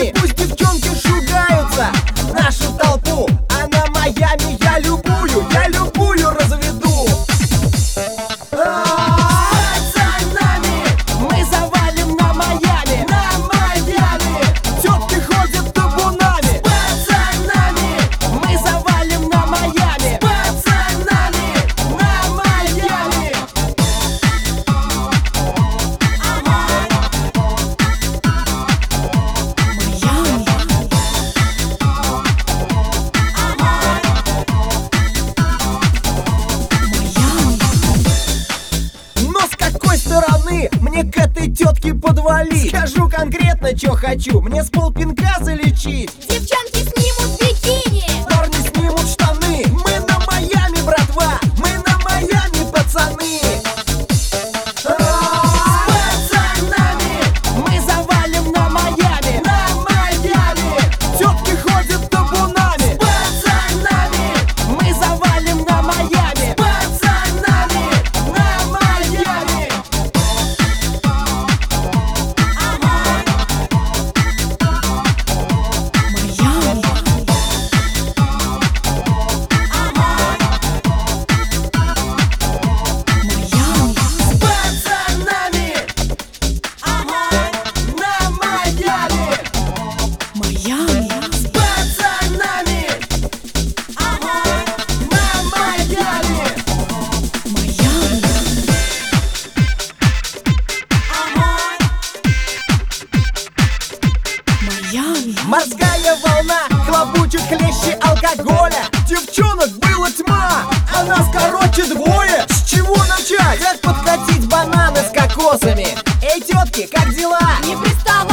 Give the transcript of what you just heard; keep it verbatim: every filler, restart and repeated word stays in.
Майами. Пусть девчонки шугаются нашу толпу, а на Майами я любую, я любую разведу. Пацанами мы завалим на Майами, на Майами. Тетки ходят табунами. Пацанами мы завалим на Майами, пацанами на Майами. Но с какой стороны мне к этой тетке подвалить? Скажу конкретно, что хочу, мне с полпинка залечить. Девчонки снимут бикини, Парни снимут штаны. Мы на Майами, братва, мы на Майами, пацаны. С пацанами мы завалим на Майами, на Майами. Тетки ходят табунами. С пацанами мы завалим на Майами, пацанами на Майами. Пацанами на Майами. С пацанами на Майами. Морская волна хлобучит хлеще алкоголя. Девчонок было тьма, а нас короче двое. С чего начать? Как подкатить бананы с кокосами? Эй, тетки, как дела? не приставай.